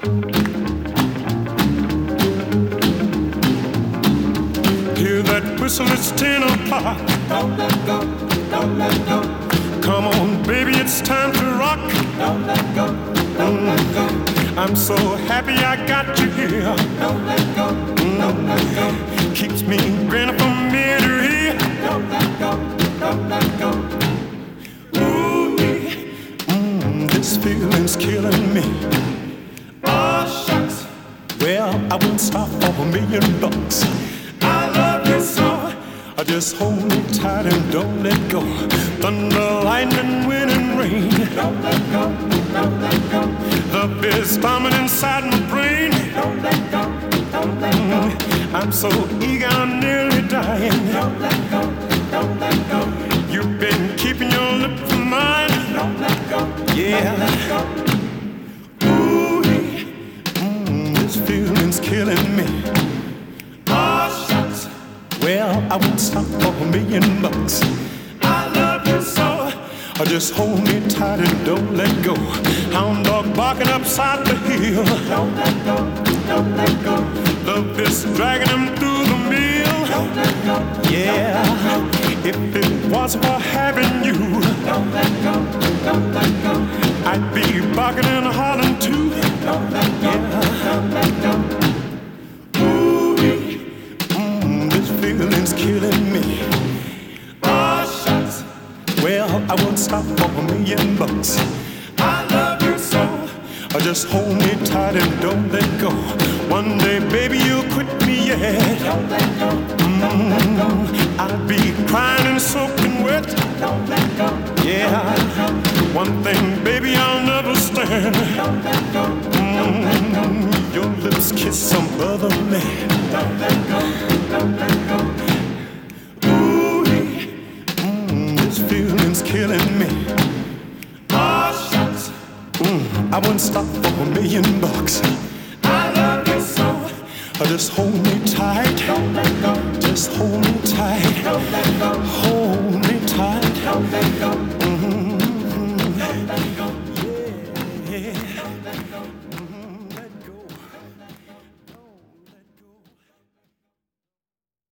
Hear that whistle, it's 10 o'clock. Don't let go, don't let go. Come on, baby, it's time to rock. Don't let go, don't let go. I'm so happy I got you here. Don't let go, don't let go. Keeps me grinning from ear to ear. Don't let go, don't let go. Ooh, this feeling's killing me. Oh, shucks. Well, I won't stop for $1,000,000. I love you so. Just hold me tight and don't let go. Thunder, lightning, wind, and rain. Don't let go, don't let go. Love is bombing inside my brain. Don't let go, don't let go. I'm so eager, I'm nearly dying. Don't let go, don't let go. You've been keeping your lips from mine. Don't let go, Yeah. don't let go. Ooh, this feeling's killing me. Oh, shucks. Well, I won't stop for $1,000,000. I love you so. Just hold me tight and don't let go. Hound dog barking upside the hill. Don't let go, don't let go. Love is dragging him through the mill. Don't let go, Yeah, if it wasn't for having you, don't let go, don't let go. I'd be barking and hollering too. Don't let go, don't let go. Ooh, this feeling's killing me. Oh, shucks. Well, I won't stop for $1,000,000. I love you so. Just hold me tight and don't let go. One day, baby, you'll quit me, yeah. Don't let go, don't let go. I'll be crying and soaking wet. Don't let go, Yeah, one thing, baby, I'll never stand. don't let go, don't let go. Your lips kiss some other man. Don't let go, don't let go. Ooh, this feeling's killing me. Oh, shucks. I wouldn't stop for $1,000,000. I love you so. Just hold me tight. Don't let go, Just hold me tight. don't let go, Hold me tight. don't let go.